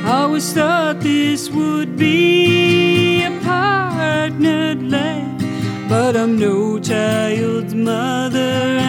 Always thought this would be a partnered life, but I'm no child's mother